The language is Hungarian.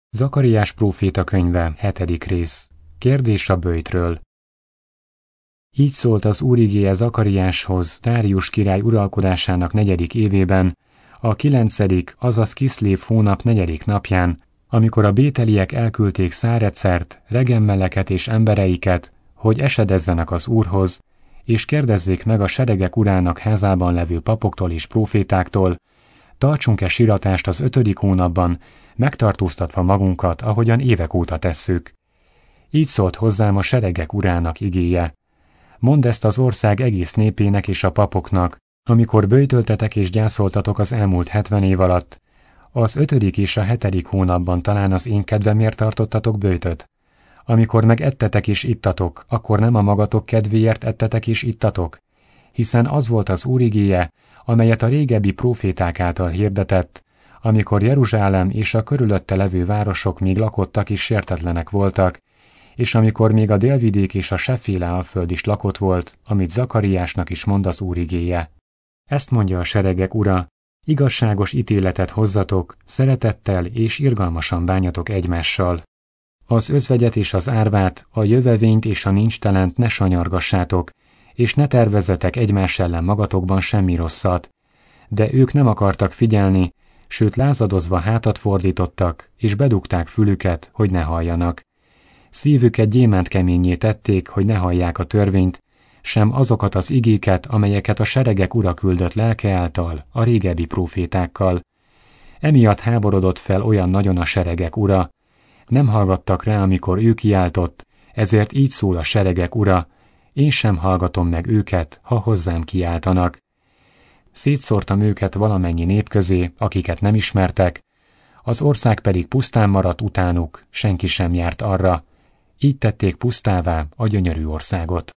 Zakariás próféta könyve, 7. rész. Kérdés a böjtről. Így szólt az Úr igéje Zakariáshoz Dárius király uralkodásának 4. évében, a 9., azaz Kiszlév hónap 4. napján, amikor a bételiek elküldték Szárecert, Regemmeleket és embereiket, hogy esedezzenek az Úrhoz, és kérdezzék meg a seregek urának házában levő papoktól és prófétáktól, tartsunk-e siratást az 5. hónapban, megtartóztatva magunkat, ahogyan évek óta tesszük. Így szólt hozzám a seregek urának igéje. Mondd ezt az ország egész népének és a papoknak, amikor böjtöltetek és gyászoltatok az elmúlt 70 év alatt. Az 5. és a 7. hónapban talán az én kedvemért tartottatok böjtöt. Amikor meg ettetek és ittatok, akkor nem a magatok kedvéért ettetek és ittatok? Hiszen az volt az Úr igéje, amelyet a régebbi próféták által hirdetett, amikor Jeruzsálem és a körülötte levő városok még lakottak és sértetlenek voltak, és amikor még a délvidék és a seféle alföld is lakott volt, amit Zakariásnak is mond az Úr igéje. Ezt mondja a seregek ura, igazságos ítéletet hozzatok, szeretettel és irgalmasan bánjatok egymással. Az özvegyet és az árvát, a jövevényt és a nincstelent ne sanyargassátok, és ne tervezzetek egymás ellen magatokban semmi rosszat. De ők nem akartak figyelni, sőt lázadozva hátat fordítottak, és bedugták fülüket, hogy ne halljanak. Szívüket gyémántkeményé tették, hogy ne hallják a törvényt, sem azokat az igéket, amelyeket a seregek ura küldött lelke által, a régebbi prófétákkal. Emiatt háborodott fel olyan nagyon a seregek ura. Nem hallgattak rá, amikor ő kiáltott, ezért így szól a seregek ura, én sem hallgatom meg őket, ha hozzám kiáltanak. Szétszórtam őket valamennyi nép közé, akiket nem ismertek, az ország pedig pusztán maradt utánuk, senki sem járt arra, így tették pusztává a gyönyörű országot.